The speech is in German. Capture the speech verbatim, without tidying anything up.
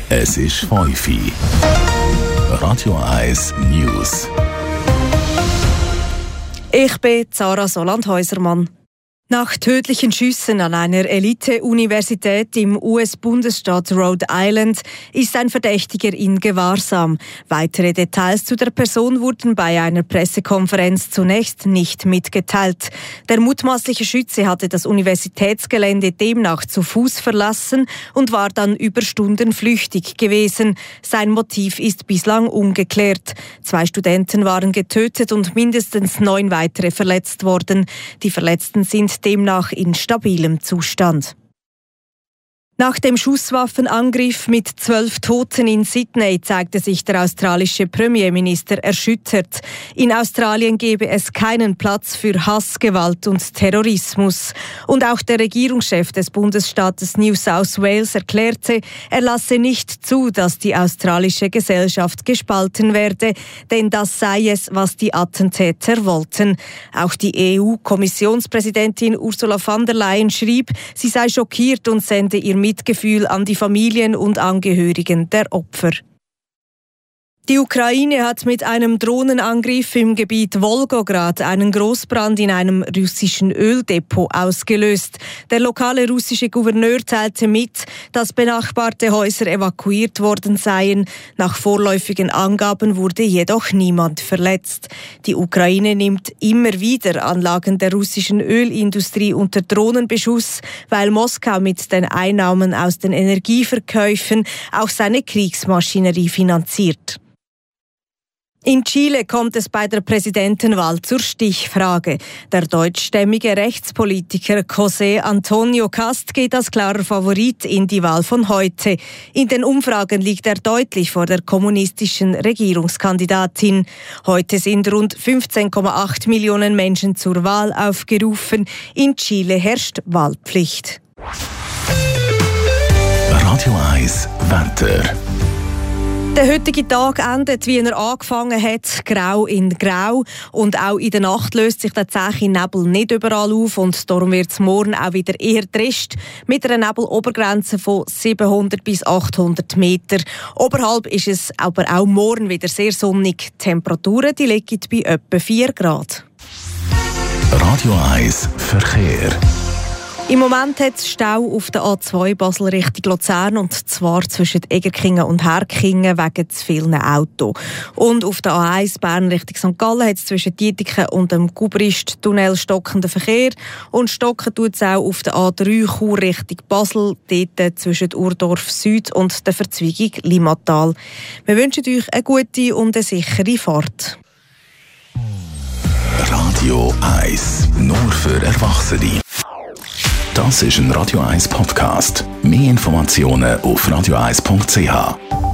Es ist fünf Uhr. Radio eins News. Ich bin Sarah Soland-Häusermann. Nach tödlichen Schüssen an einer Elite-Universität im U S-Bundesstaat Rhode Island ist ein Verdächtiger in Gewahrsam. Weitere Details zu der Person wurden bei einer Pressekonferenz zunächst nicht mitgeteilt. Der mutmaßliche Schütze hatte das Universitätsgelände demnach zu Fuß verlassen und war dann über Stunden flüchtig gewesen. Sein Motiv ist bislang ungeklärt. Zwei Studenten waren getötet und mindestens neun weitere verletzt worden. Die Verletzten sind demnach in stabilem Zustand. Nach dem Schusswaffenangriff mit zwölf Toten in Sydney zeigte sich der australische Premierminister erschüttert. In Australien gebe es keinen Platz für Hass, Gewalt und Terrorismus. Und auch der Regierungschef des Bundesstaates New South Wales erklärte, er lasse nicht zu, dass die australische Gesellschaft gespalten werde, denn das sei es, was die Attentäter wollten. Auch die E U-Kommissionspräsidentin Ursula von der Leyen schrieb, sie sei schockiert und sende ihr Mitgefühl an die Familien und Angehörigen der Opfer. Die Ukraine hat mit einem Drohnenangriff im Gebiet Wolgograd einen Großbrand in einem russischen Öldepot ausgelöst. Der lokale russische Gouverneur teilte mit, dass benachbarte Häuser evakuiert worden seien. Nach vorläufigen Angaben wurde jedoch niemand verletzt. Die Ukraine nimmt immer wieder Anlagen der russischen Ölindustrie unter Drohnenbeschuss, weil Moskau mit den Einnahmen aus den Energieverkäufen auch seine Kriegsmaschinerie finanziert. In Chile kommt es bei der Präsidentenwahl zur Stichfrage. Der deutschstämmige Rechtspolitiker José Antonio Cast geht als klarer Favorit in die Wahl von heute. In den Umfragen liegt er deutlich vor der kommunistischen Regierungskandidatin. Heute sind rund fünfzehn Komma acht Millionen Menschen zur Wahl aufgerufen. In Chile herrscht Wahlpflicht. Radio eins Wetter. Der heutige Tag endet, wie er angefangen hat, grau in grau. Und auch in der Nacht löst sich der zähe Nebel nicht überall auf und darum wird es morgen auch wieder eher trist, mit einer Nebelobergrenze von siebenhundert bis achthundert Meter. Oberhalb ist es aber auch morgen wieder sehr sonnig. Die Temperaturen die liegen bei etwa vier Grad. Radio eins Verkehr. Im Moment hat es Stau auf der A zwei Basel Richtung Luzern, und zwar zwischen Egerkingen und Herkingen wegen zu vielen Autos. Und auf der A eins Bern Richtung Sankt Gallen hat es zwischen Dietiken und dem Gubrist-Tunnel stockenden Verkehr. Und stocken tut es auch auf der A drei Chur Richtung Basel, dort zwischen Urdorf Süd und der Verzweigung Limmatal. Wir wünschen euch eine gute und eine sichere Fahrt. Radio eins, nur für Erwachsene. Das ist ein Radio eins Podcast. Mehr Informationen auf radio eins punkt c h.